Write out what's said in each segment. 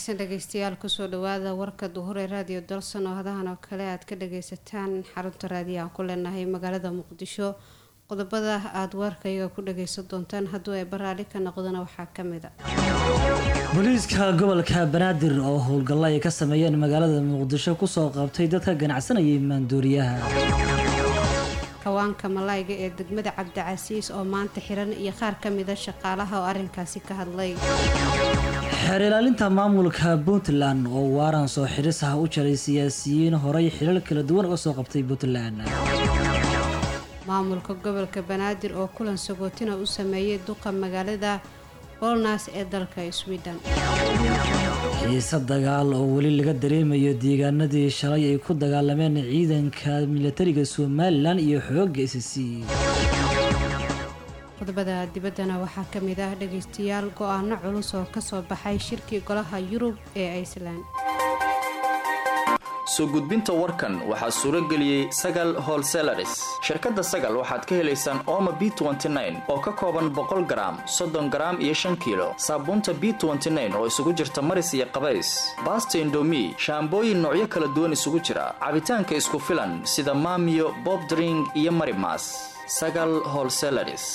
wanaagsan dhageystayaal kusoo dhawaada warka duhur ee raadiyo dalsan oo hadahan oo kale aad ka dhageysataan xarunta raadiyo aan ku leenahay magaalada muqdisho. qodobada aad warkayga ku dhageysan doontaan hadduu ay baraali ka noqdana waxaa ka mid ah booliiska gobolka banaadir oo howlgallo ay ka sameeyeen magaalada muqdisho kusoo qabtay dadka ganacsanayay maandooriyaha. kawaanka malayga ee degmada cabdicasiis oo maanta xiran iyo qaar ka mid ah shaqaalaha oo arrinkaasi ka hadlay. xeer ilaalinta maamulka Puntland oo waaran soo xiris ah u jaray siyaasiyiin horay xilal kala duwan uga soo qabtay Puntland. maamulka gobolka banaadir oo kulan sagootina u sameeyay duqa magaalada Bollnäs ee dalka Sweden. xiisad dagaal oo weli laga dareemayo deegaanadii shalay ay ku dagaalameen ciidanka militariga Somaliland iyo xoogga SSC. qodobada dibaddana waxaa ka mid ah dhageystayaal go'aano culus oo ka soo baxay shirkii golaha Yurub ee Iceland. soo gudbinta warkan waxaa suuro geliyay Sagal Wholesalers. shirkadda Sagal waxaad ka helaysaan Omo B29 oo ka kooban 100 gram, 30 gram iyo 5 kilo. Saabuunta B29 oo isugu jirta maris iyo qabays. Basta Indomie, shaambooyin noocyo kala duwan isugu jira. Cabitaanka isku filan sida Maamiyo, Bob Drink iyo Marimas. Sagal Wholesalers.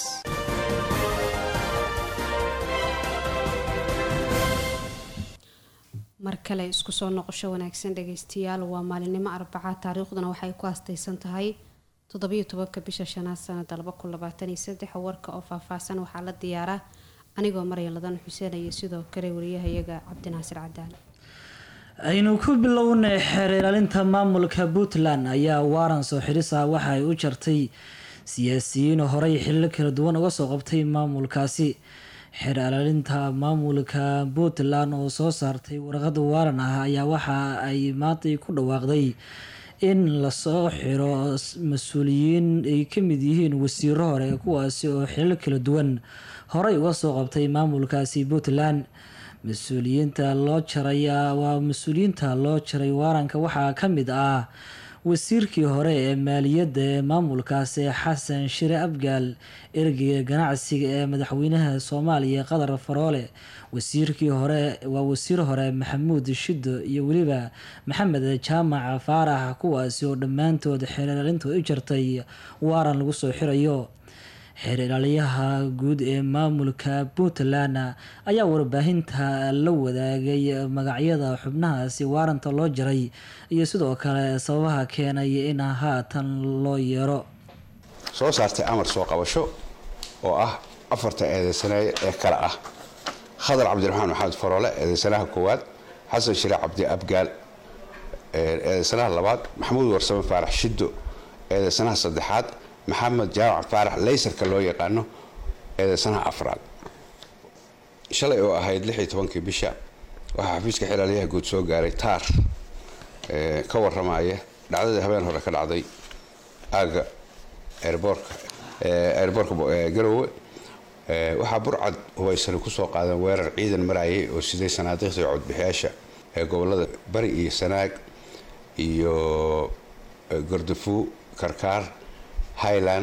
mar kale isku soo noqosho wanaagsan dhageystayaal waa maalinimo Arbaca taariikhduna waxay ku aastaysan tahay 17 bisha shanaad sanada 2023 warka oo faahfaahsan waxaa la diyaara anigoo Maryaaladan Xuseen iyo sidoo kale wariyahayaga Cabdinaasir Cadaan. aynu ku bilownay xeer ilaalinta maamulka Puntland ayaa waaran soo xiris ah waxa ay u jartay siyaasiyiin horay xilal kala duwan uga soo qabtay maamulkaasi. xeer ilaalinta maamulka Puntland oo soo saartay warqad waaran ah ayaa waxa ay maantay ku dhawaaqday in la soo xiro mas'uuliyiin ay ka mid yihiin wasiiro hore kuwaasi oo xilal kala duwan horay uga soo qabtay maamulkaasi Puntland. mas'uuliyiinta loo jaray waaranka waxaa ka mid ah wasiirkii hore ee maaliyadda ee maamulkaasi Xasan Shire Abgaal, ergeyga ganacsiga ee madaxweynaha Soomaaliya Qadar Faroole, wasiir hore Maxamuud Shido iyo waliba Maxamed Jaamac Faarax, kuwaasi oo dhammaantood xeer ilaalintu u jartay waaran lagu soo xirayo. xeer ilaaliyaha guud ee maamulka Puntland ayaa warbaahinta la wadaagay magacyada xubnahaasi waaranta loo jaray iyo sidoo kale sababaha keenay in haatan loo yeero. soo saartay amar soo qabasho oo ah 4 eedeysanaye ee kala ah Khadar Cabdiraxmaan Maxamed Faroole eedeysanaha koowaad, Xasan Shire Cabdi Abgaal eedeysanaha labaad, Maxamuud Warsame Faarax Shido eedeysanaha saddexaad, maxamed jaamac faarax leysarka loo yaqaano eedeysanaha afraad. shalay oo ahayd 16 bisha waxaa xafiiska xilaliyaha guud soo gaaray taar ka waramaya dhacdadii habeen hore ka dhacday aaga airportka Garowe. waxaa burcad hubaysan ku soo qaadan weerar ciidan marayay oo siday sanaadiiqda codbixiyaasha ee gobolada Bari iyo Sanaag iyo Gardafu, Karkaar, Highland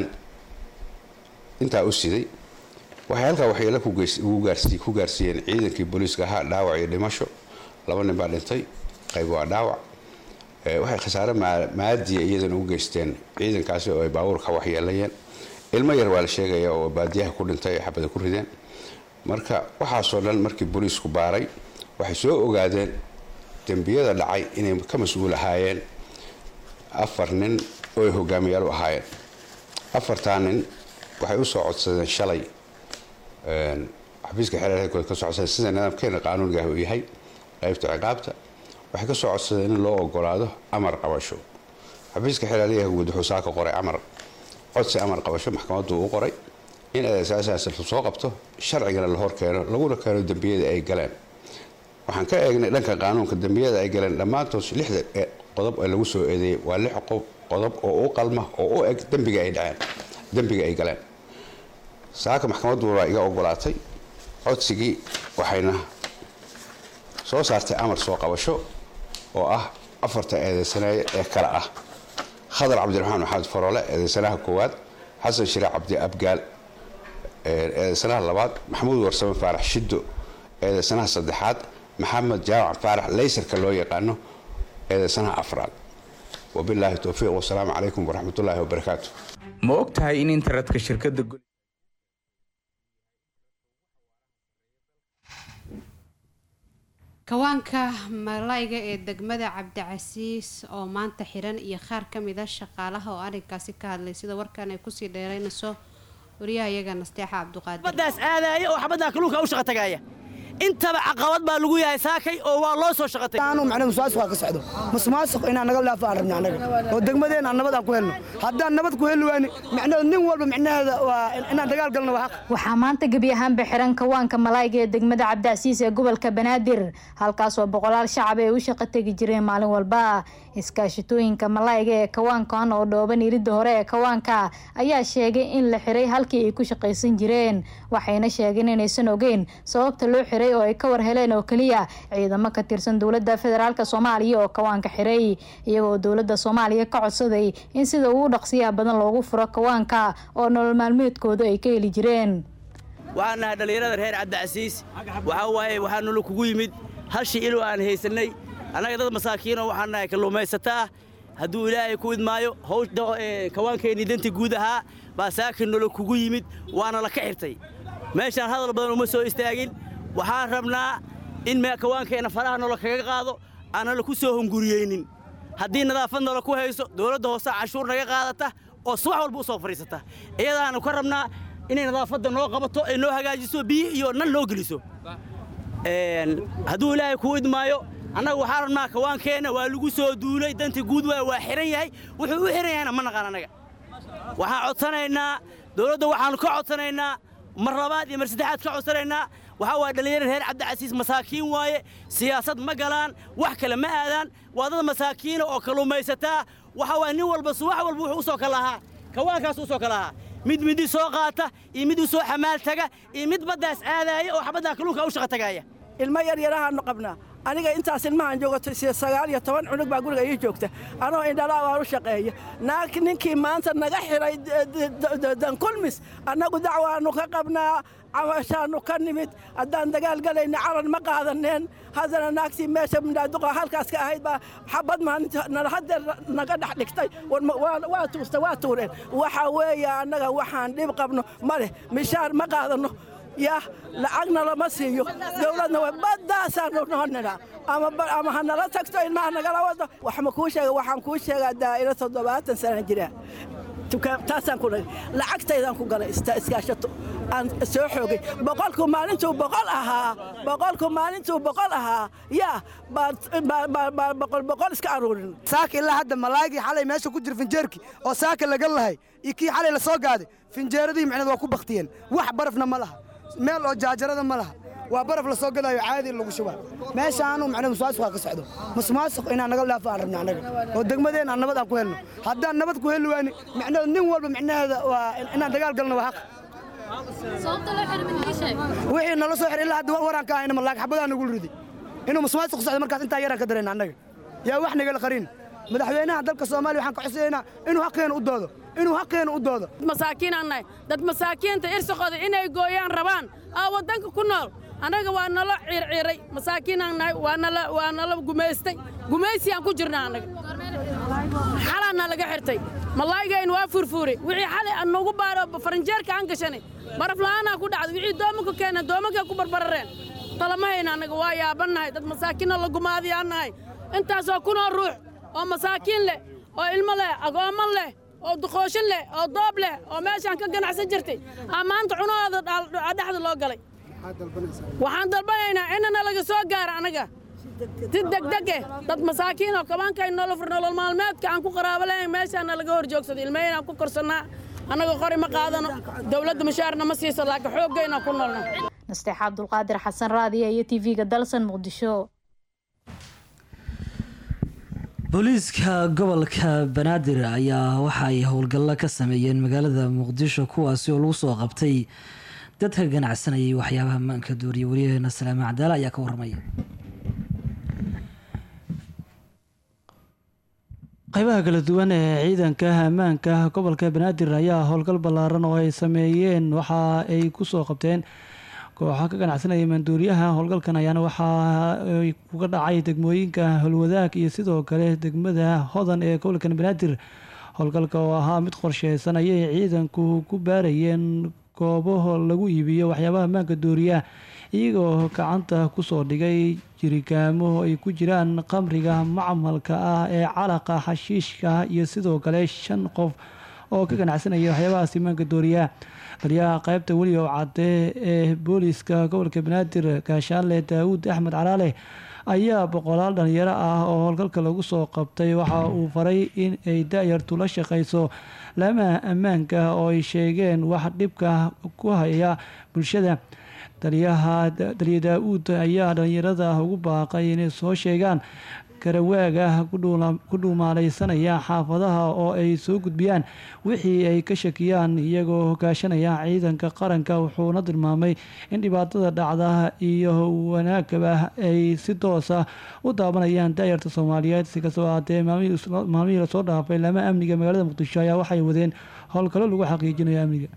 inta u siday. waxay halka waxyeelo ku gaarsiiyeen ciidankii booliiska ahaa dhaawac iyo dhimasho. 2 nin baa dhintay, qayb waa dhaawac. waxay khasaare maadiya iyadana u geysteen ciidankaasi oo ay baabuurka waxyeelayeen. ilmo yar waa la sheegaya oo baadiyaha ku dhintay ee xabada ku rideen. marka waxaasoo dhan markii booliisku baaray waxay soo ogaadeen dambiyada dhacay inay ka mas'uul ahaayeen 4 nin oo hogaamiyaal u ahaayeen. 4 nin waxay u soo codsadeen shalay xafiiska xeerarka ka soo codsadeen sida nidaamkeena qaanuuniga uu yahay qaybta ciqaabta. waxay ka soo codsadeen in loo ogolaado amar qabasho. xafiiska xeerarka guud wuxuu saaka qoray amar qabasho maxkamaddu u qoray in asaas soo qabto sharcigana la hor keeno laguna keeno dambiyada ay galeen. waxaan ka eegnay dhanka qaanuunka dambiyada ay galeen dhammaantood 6 qodob ee lagu soo eedeeyay waa 6 qodob oo u qalma oo u eg dambiga ay galeen. saaka maxkamaddu waa iga ogolaatay codsigii waxayna soo saartay amar soo qabasho oo ah 4 eedeysanaye ee kala ah Khadar Cabdiraxmaan Maxamed Faroole eedeysanaha koowaad, Xasan Shire Cabdi Abgaal eedeysanaha labaad, Maxamuud Warsame Faarax Shido eedeysanaha saddexaad, maxamed jaamac faarax laysarka loo yaqaano eedaysanaha afraad. wabilaahi towfiiq, wasalaamu calaykum waraxmatullaahi wabarakaatu. ma og tahay in internetka shirkadda kawaanka malayga ee degmada cabdicasiis oo maanta xiran iyo qaar ka mid a shaqaalaha oo arrinkaasi ka hadlay sida warkan ay kusii dheeraynayso wariyaha iyaga nasteexa cabduqaadir. badaas aadaya oo xabadda kalluunka u shaqo tagaaya intaba caqabad baa lagu yahay saakay oo waa loo soo shaqatay aanu macnaheedu musuqmaasuq ka socdo musuqmaasuq inaan naga laafaan rabno anaga oo degmadeena nabad aan ku helno haddaan nabad ku heli waani macnaheedu nin walba macnaheeda waa inaan dagaal galno waa xaq. waxaa maanta gebi ahaanba xiran kawaanka malayga ee degmada cabdicasiis ee gobolka banaadir halkaas oo boqolaal shacab ay u shaqo tegi jireen maalin walba. iskaashatooyinka malayga ee kawaankan oo dhooban iridda hore ee kawaanka ayaa sheegay in la xiray halkii ay ku shaqaysan jireen, waxayna sheegeen inaysan ogeyn sababta loo xiray oo ay ka war heleen oo kaliya ciidamo ka tirsan dowladda federaalka Soomaaliya oo kawaanka xiray, iyagoo dowladda Soomaaliya ka codsaday in sida ugu dhaqsiyaha badan loogu furo kawaanka oo nolol maalmeedkooda ay ka heli jireen. waxaan nahay dhalinyarada reer cabdicasiis waxaa nolo kugu yimid hal shay ilo aan haysanay annaga dad masaakiin oo waxaan nahay kalluumaysataa hadduu ilaahay ku idmaayo hawsha kawaankeenii dantii guud ahaa baa saakin nolo kugu yimid waana la ka xirtay meeshaan hadal badan uma soo istaagin. waxaan rabnaa in kawaankeenna faraha nolo kaga qaado aanna laku soo hunguriyeynin. haddii nadaafad nolo ku hayso dowladda hoose cashuur naga qaadata oo subax walba u soo fadhiisata iyadaanu ka rabnaa inay nadaafadda noo qabato ay noo hagaajiso biyo iyo nan noo geliso. hadduu ilaahay kuu idmaayo annaga waxaan rabnaa kawaankeenna waa lagu soo duulay dantii guud waa xiran yahay wuxuu u xiran yahayna ma naqaan annaga. waxaan codsanaynaa dowladda waxaannu ka codsanaynaa mar labaad iyo mar saddexaad ka codsanaynaa waxaa waaye dhalinyaro reer cabdicasiis masaakiin waaye siyaasad ma galaan wax kale ma aadaan waa dad masaakiina oo kalluumaysataa waxaa waaye nin walba subax walba wuxuu u soo kalahaa kawaankaas u soo kalahaa mid midi soo qaata iyo mid u soo xamaal taga iyo mid baddaas aadaaya oo xabaddaa kalluunka u shaqo tagaaya. ilmo yaryarahaannu qabnaa aniga intaas ilmahan joogato 9 cunug baa guriga ii joogta anoo indhalaa waan u shaqeeya naag ninkii maanta naga xiray dankulmis annagu dacwaannu ka qabnaa cawashaannu ka nimid haddaan dagaal galayna calan ma qaadaneen haddana naagtii meesha mindaaduqa halkaas ka ahayd baa xabad maalinta haddeer naga dhex dhigtay waa tuureen waxaa weeye annaga waxaan dhib qabno ma leh mishaar ma qaadanno يا لعقنا لما سيو دولتنا وبدا صاروا نهنا أما هنلا تكتو إن ما هنقلا وده وحمكوشة وحمكوشة دائرة الضباط سنة جرا تاسان كله لعقت إذا كقول إسكاشتو أن سوحوجي بقولكم ما أنتوا بقولكم ما أنتوا بقولها يا بقول إسكارون ساك إلا هذا ملاقي حالي ماشي كجر فنجركي أو ساك اللي قال لها يكي حالي لسوق هذا فنجر دي معنا وكوب بختين واحد برفنا ملها meel oo jaajarada ma laha waa baraf la soo gadayo caadi lagu shubaa meeshaanu macna musuqmaasuq ka socdo musuqmaasuq inaan naga laafaan rabnaa anaga oo degmadeena nabad aan ku helno haddaan nabad ku heli waani macna nin walba macnaheeda waa inaan dagaal galno waa xaq sababta loo xiray min dishay wixii nala soo xiray ilaa hadda waraan ka hayna malaag xabadaan ugu ridi inuu musuqmaasuq socdo markaas inta yaraan ka dareena anaga yaa wax naga la qarin madaxweynaha dalka Soomaaliya waxaan ka codsanaynaa inuu xaqeena u doodo masaakiin anay dad masaakiinta irsaqooda inay gooyaan rabaan wadanka ku nool anaga waa nala ciirciiray masaakiin anay waa nala gumeystay aan ku jirnaa anaga xalana laga xirtay malayga in waa furfuuri wixii xalay aan nagu baaro faranjeerka aan gashanay baraf la'aana ku dhacday wixii doomanka keenay doomanka ku barbarareen talamaheena anaga waa yaabanahay dad masaakiin la gumaadiyanahay intaas oo kuna ruux oo masaakiin leh oo ilmo leh agooma leh oo duqooshin leh oo doob leh oo meeshaan ka ganacsan jirtay maanta cunooda dhaxda loo galay waxaan dalbanaynaa inana laga soo gaaro anaga si degdeg dad masaakiin oo kabaanka nolol maalmeedka aan ku qaraabo lahayn meeshaan laga hor joogsado ilmahayna ku korsanaa anaga qori ma qaadano dawladda mushaarna ma siiso laakiin xoogayna ku noolna. nasteexa cabdulqaadir xasan raadiya iyo TV-ga dalsan Muqdisho. booliiska gobolka banaadir ayaa waxa ay howlgallo ka sameeyeen magaalada muqdisho kuwaasi oo lagu soo qabtay dadka ganacsanayay waxyaabaha maanka dooriya. wariyaheena salaame cadaala ayaa ka warramaya. qaybaha kala duwan ee ciidanka ammaanka gobolka banaadir ayaa howlgal ballaaran oo ay sameeyeen waxa ay ku soo qabteen kooxa ka ganacsanaya maanduuriyaha. Howlgalkan ayaana waxaa uga dhacay degmooyinka Holwadaag iyo sidoo kale degmada Hodan ee gobolka Banaadir. Howlgalka oo ahaa mid qorsheysan ayay ciidanku ku baarayeen goobo lagu iibiyo waxyaabaha maanduuriyaha iyagoo gacanta kusoo dhigay jirikaamo ay ku jiraan qamriga macmalka ah ee calaqa xashiishka iyo sidoo kale 5 qof oo ka ganacsanaya waxyaabahaasi maanduuriyaha. Taliyaha qaybta weli oo cadde ee booliska gobolka Banaadir Gaashaanle Daawud Axmed Calaale ayaa boqolaal dhalinyaro ah oo howlgalka lagu soo qabtay waxa uu faray in ay daayartu la shaqeyso laamaha ammaanka oo ay sheegeen wax dhibka ku haya bulshada. Taliya Daawud ayaa dhalinyarada ugu baaqay inay soo sheegaan karawaaga ku dhuumaaleysanaya xaafadaha oo ay soo gudbiyaan wixii ay ka shakiyaan iyagoo hoggaashanaya ciidanka qaranka. Wuxuuna tilmaamay in dhibaatada dhacda iyo wanaagaba ay si toos ah u daabanayaan daayarta Soomaaliyeed. Si kastaba haatee maalmihii lasoo dhaafay laamaha amniga magaalada Muqdisho ayaa waxay wadeen howlgallo lagu xaqiijinayo amniga.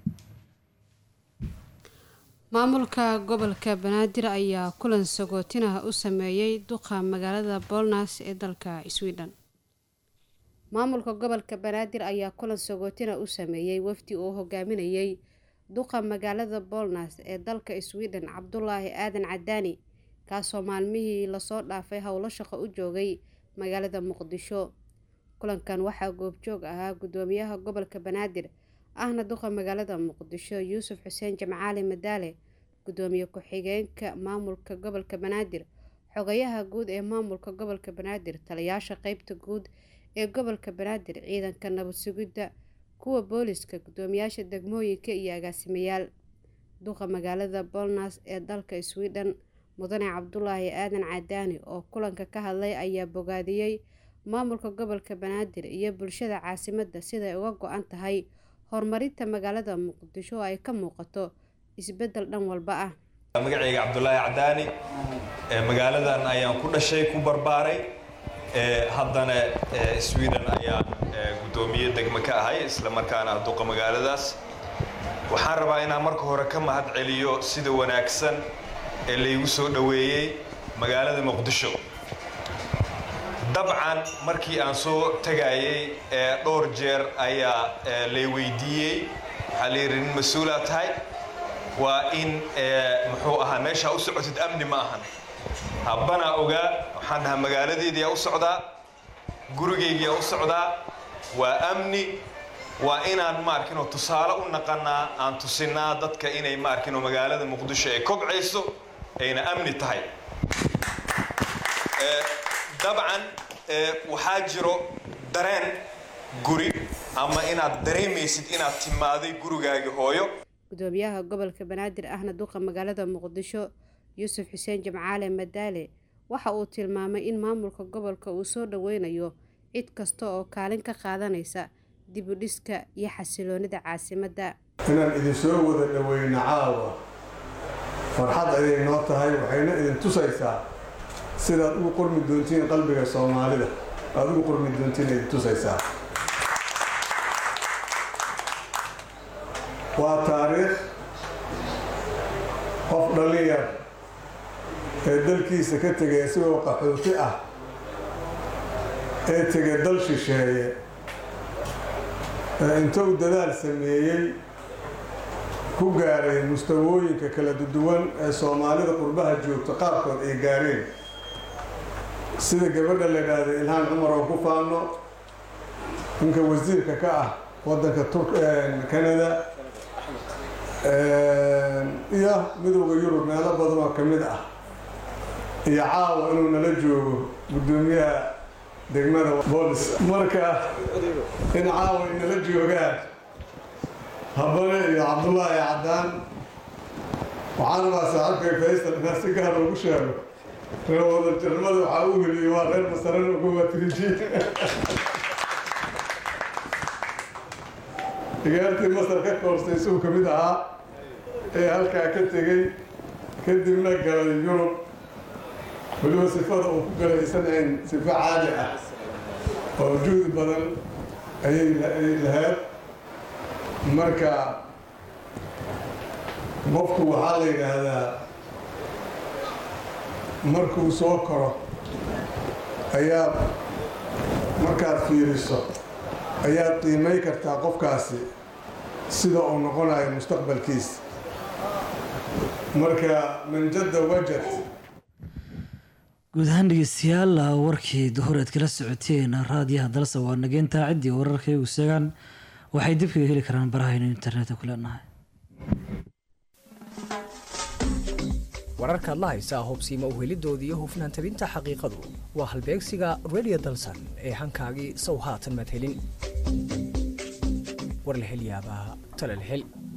maamulka gobolka Banaadir ayaa kulan sagootina u sameeyay duqa magaalada Boolnaas ee dalka Sweden. maamulka gobolka Banaadir ayaa kulan sagootina u sameeyay wafdi uu hogaaminayay duqa magaalada Boolnaas ee dalka Sweden Cabdullaahi Aadan Cadaani kaasoo maalmihii lasoo dhaafay howlo shaqo u joogay magaalada Muqdisho. kulankan waxaa goobjoog ahaa gudoomiyaha gobolka Banaadir ahna duqa magaalada Muqdisho Yuusuf Xuseen Jamcaali Madaale, gudoomiye ku-xigeenka maamulka gobolka Banaadir, xogayaha guud ee maamulka gobolka Banaadir, taliyaasha qaybta guud ee gobolka Banaadir, ciidanka nabad sugidda, kuwa booliska, gudoomiyaasha degmooyinka iyo agaasimayaal. duqa magaalada Boolnaas ee dalka Sweden Mudane Cabdullaahi Aadan Cadaani oo kulanka ka hadlay ayaa bogaadiyay maamulka gobolka Banaadir iyo bulshada caasimadda sida ay uga go'an tahay horumarinta magaalada Muqdisho oo ay ka muuqato isbedel dhan walba ah. magacayga Cabdullaahi Cadaani magaaladan ayaan ku dhashay ku barbaaray haddana Sweden ayaan gudoomiye degmo ka ahay isla markaana duqa magaaladaas. waxaan rabaa inaan marka hore ka mahad celiyo sida wanaagsan ee laygu soo dhaweeyay magaalada Muqdisho. dabcan markii aan soo tagayay dhowr jeer ayaa lay weydiiyey xaliirin mas'uula tahay waa in muxuu ahaa meesha u socotid amni ma ahan habbana ogaa waxaan dhahaa magaaladeedii u socdaa gurigeygii u socdaa waa amni waa inaan maarkino tusaale u naqanaa aan tusinaa dadka inay maarkino magaalada Muqdisho ay kobcayso ayna amni tahay. dabcan waxaa jiro dareen guri ama inaad dareemaysid inaad timaaday gurigaaga hooyo. gudoomiyaha gobolka Banaadir ahna duqa magaalada Muqdisho Yuusuf Xuseen Jamcaali Madaale waxa uu tilmaamay in maamulka gobolka uu soo dhaweynayo cid kasta oo kaalin ka qaadanaysa dib u dhiska iyo xasiloonida caasimadda. inaan idin soo wada dhaweyno caawa farxad ay noo tahay waxayna idin tusaysaa sidaad ugu qormi doontiin qalbiga Soomaalida aad ugu qormi doontiin ay tusaysaa. waa taariikh qof dhalinyar ee dalkiisa ka tegay isagoo qaxooti ah ee tegay dal shisheeye intuu dadaal sameeyey ku gaaray mustawooyinka kala duwan ee Soomaalida qurbaha joogta qaarkood ay gaareen sida gabadha la yiraahdo Ilhaan Cumar oo ku faano ninka wasiirka ka ah wadanka Canada iyo midowga Yurub meelo badan oo kamid ah iyo caawa inuu nala joogo gudoomiyaha degmada Boolis marka in caawa nala joogaan habane iyo Cabdullaahi Cadaan waxaan rabaa saaxiibkay Faysal inaan si gaar ugu sheego reewada jarmada waxaa u heliyay waa reer masaran ugu watrijiin ciyaartii Masar ka koorsay soo kamid ahaa ee halkaa ka tegay kadibna galay Yurub waliba sifada uu ku galay sanadeen sifa caadi ah oo juhdi badan ayay lahayd marka qofku waxaa la yidhaahdaa markuu soo koro ayaa markaad fiiriso ayaad qiimay kartaa qofkaasi sida uu noqonayo mustaqbalkiisa marka manjada wajad guud ahaan dhegeystayaal warkii duhur aad kala socoteen raadiyaha dalsa waa nageynta ciddii wararka igu seegaan waxay dib kaga heli karaan barahaynu internetka ku leenahay wararkaad la haysaa hubsiima uhelidoodii iyo hufnaan tabinta xaqiiqadu waa halbeegsiga radio dalsan ee hankaagii sow haatan madhelin war la hel yaabaa tala la hel